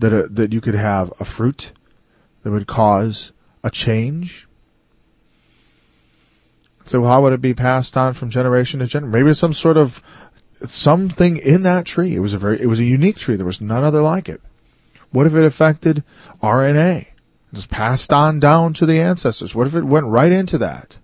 that you could have a fruit that would cause a change. So how would it be passed on from generation to generation? Maybe it's some sort of something in that tree. It was a unique tree. There was none other like it. What if it affected RNA? It was passed on down to the ancestors. What if it went right into that?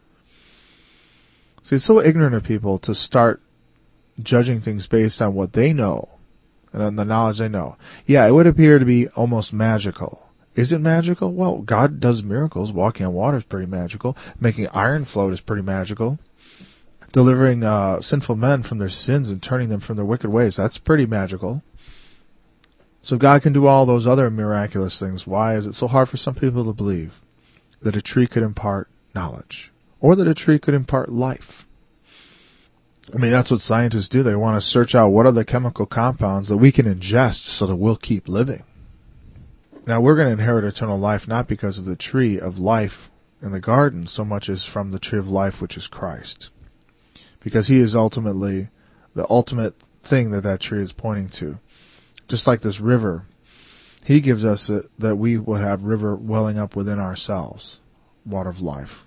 See, it's so ignorant of people to start judging things based on what they know and on the knowledge they know. Yeah, it would appear to be almost magical. Is it magical? Well, God does miracles. Walking on water is pretty magical. Making iron float is pretty magical. Delivering sinful men from their sins and turning them from their wicked ways, that's pretty magical. So if God can do all those other miraculous things, why is it so hard for some people to believe that a tree could impart knowledge or that a tree could impart life? I mean, that's what scientists do. They want to search out what are the chemical compounds that we can ingest so that we'll keep living. Now, we're going to inherit eternal life not because of the tree of life in the garden so much as from the tree of life, which is Christ. Because he is ultimately the ultimate thing that tree is pointing to. Just like this river, he gives us that we will have river welling up within ourselves, water of life.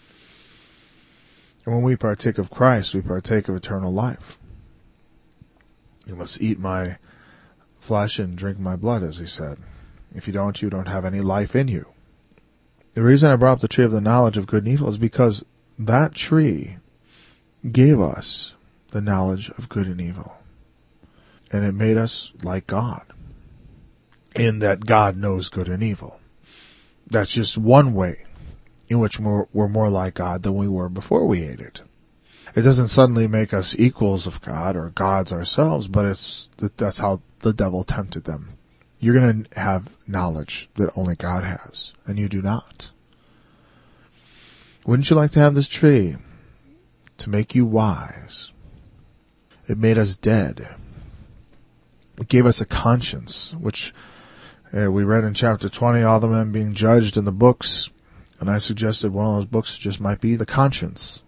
And when we partake of Christ, we partake of eternal life. You must eat my flesh and drink my blood, as he said. If you don't have any life in you. The reason I brought up the tree of the knowledge of good and evil is because that tree gave us the knowledge of good and evil. And it made us like God, in that God knows good and evil. That's just one way in which we're more like God than we were before we ate it. It doesn't suddenly make us equals of God or gods ourselves, but that's how the devil tempted them. You're going to have knowledge that only God has, and you do not. Wouldn't you like to have this tree to make you wise? It made us dead. It gave us a conscience, which we read in chapter 20, all the men being judged in the books, and I suggested one of those books just might be the conscience.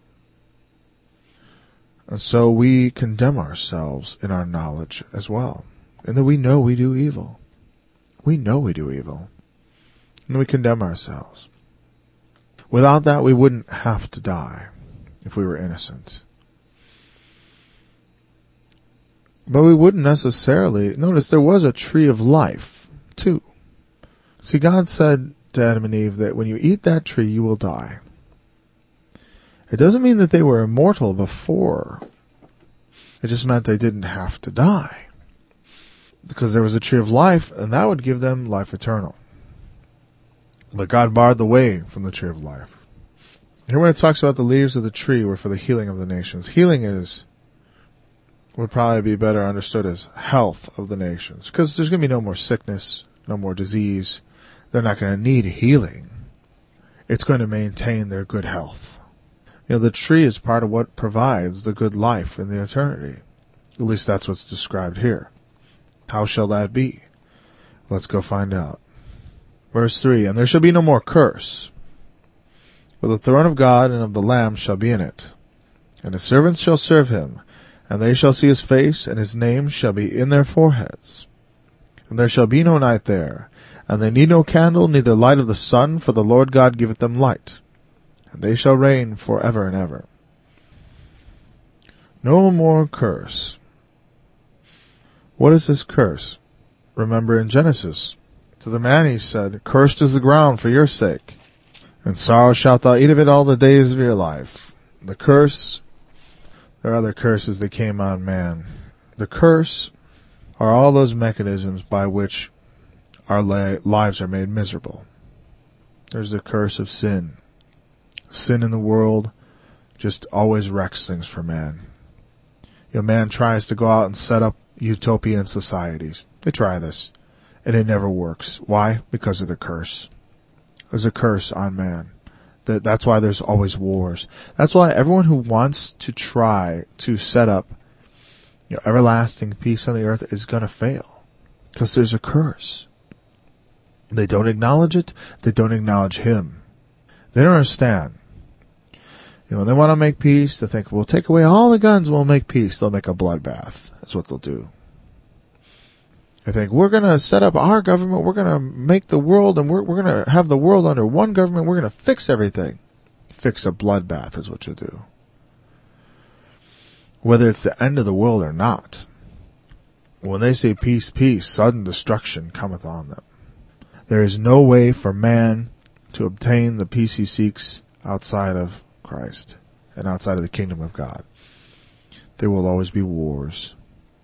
And so we condemn ourselves in our knowledge as well, and that we know we do evil. We know we do evil, and we condemn ourselves. Without that, we wouldn't have to die if we were innocent. But we wouldn't necessarily. Notice there was a tree of life, too. See, God said to Adam and Eve that when you eat that tree, you will die. It doesn't mean that they were immortal before. It just meant they didn't have to die. Because there was a tree of life, and that would give them life eternal. But God barred the way from the tree of life. Here when it talks about the leaves of the tree were for the healing of the nations, healing would probably be better understood as health of the nations. Because there's going to be no more sickness, no more disease. They're not going to need healing. It's going to maintain their good health. The tree is part of what provides the good life in the eternity. At least that's what's described here. How shall that be? Let's go find out. Verse 3, and there shall be no more curse, but the throne of God and of the Lamb shall be in it, and his servants shall serve him, and they shall see his face, and his name shall be in their foreheads. And there shall be no night there, and they need no candle, neither light of the sun, for the Lord God giveth them light, and they shall reign for ever and ever. No more curse. What is this curse? Remember in Genesis, to the man he said, cursed is the ground for your sake, and sorrow shalt thou eat of it all the days of your life. The curse, there are other curses that came on man. The curse are all those mechanisms by which our lives are made miserable. There's the curse of sin. Sin in the world just always wrecks things for man. Man tries to go out and set up utopian societies. They try this, and it never works. Why? Because of the curse. There's a curse on man. That's why there's always wars. That's why everyone who wants to try to set up everlasting peace on the earth is going to fail, because there's a curse. They don't acknowledge it. They don't acknowledge him. They don't understand. When they want to make peace, they think, we'll take away all the guns and we'll make peace. They'll make a bloodbath. That's what they'll do. They think, we're going to set up our government, we're going to make the world, and we're going to have the world under one government, we're going to fix everything. Fix a bloodbath is what you do. Whether it's the end of the world or not. When they say peace, peace, sudden destruction cometh on them. There is no way for man to obtain the peace he seeks outside of Christ and outside of the kingdom of God. There will always be wars,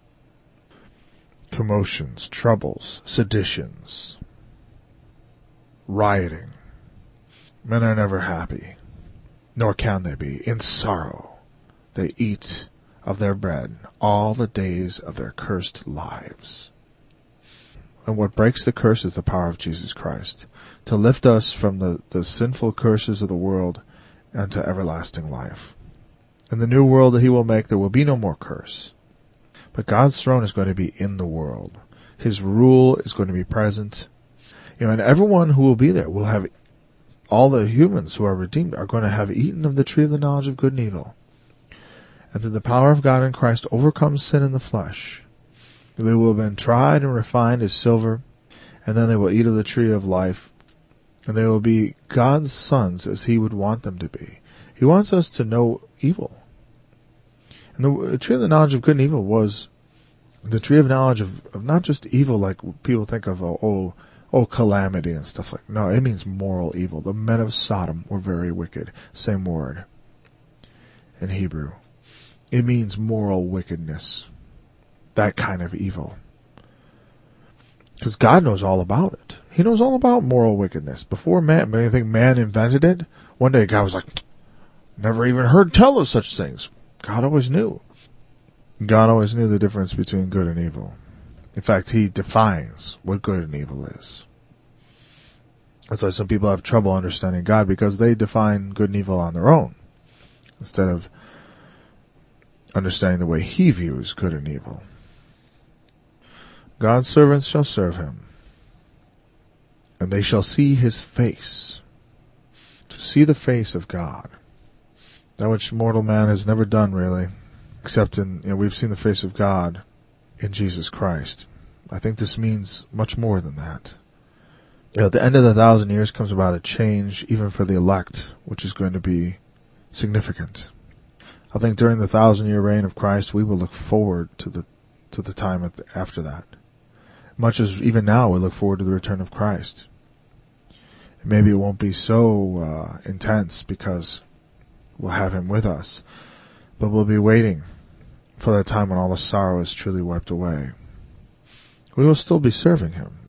commotions, troubles, seditions, rioting. Men are never happy, nor can they be. In sorrow they eat of their bread all the days of their cursed lives. And what breaks the curse is the power of Jesus Christ, to lift us from the sinful curses of the world unto everlasting life. In the new world that he will make, there will be no more curse. But God's throne is going to be in the world. His rule is going to be present. And everyone who will be there will have, all the humans who are redeemed are going to have eaten of the tree of the knowledge of good and evil. And through the power of God in Christ overcome sin in the flesh. They will have been tried and refined as silver, and then they will eat of the tree of life, and they will be God's sons as he would want them to be. He wants us to know evil. And the tree of the knowledge of good and evil was the tree of knowledge of not just evil like people think of, calamity and stuff like that. No, it means moral evil. The men of Sodom were very wicked. Same word in Hebrew. It means moral wickedness. That kind of evil. Because God knows all about it. He knows all about moral wickedness. Before man, but you think man invented it? One day God was like, never even heard tell of such things. God always knew. God always knew the difference between good and evil. In fact, he defines what good and evil is. That's why some people have trouble understanding God, because they define good and evil on their own, instead of understanding the way he views good and evil. God's servants shall serve him, and they shall see his face. To see the face of God. That which mortal man has never done, really, except we've seen the face of God in Jesus Christ. I think this means much more than that. At the end of the 1,000 years comes about a change, even for the elect, which is going to be significant. I think during the 1,000-year reign of Christ, we will look forward to the time after that. Much as even now we look forward to the return of Christ. And maybe it won't be so intense because we'll have him with us, but we'll be waiting for that time when all the sorrow is truly wiped away. We will still be serving him.